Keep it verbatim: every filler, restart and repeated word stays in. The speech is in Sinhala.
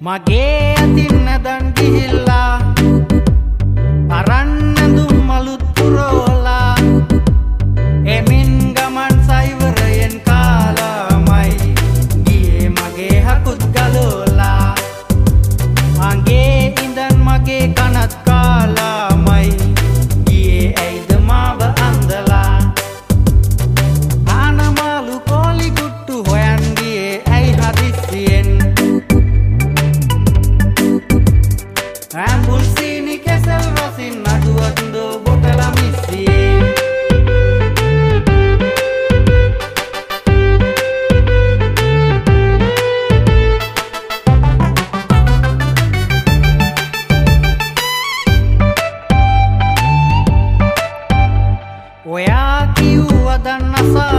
මගේ අතින් නැදන් ගිහිල්ලා අරන් ඇඳුම් මලුත් පුරෝලා එමින් ගමන් සයිවරයෙන් කාලාමයි ගියේ මගේ හකුත් ගලෝලා අංගේ ඉඳන් මගේ කනත් කාලාමයි ගියේ ඇයිද මාව අන්දලා ආනමාලු කෝලි ගුට්ටු හොයන් ගියේ ඇයි හදිස්සියෙන් Ambulsini kesel vasin aduwando botala missiye Oya kiuwa danna sa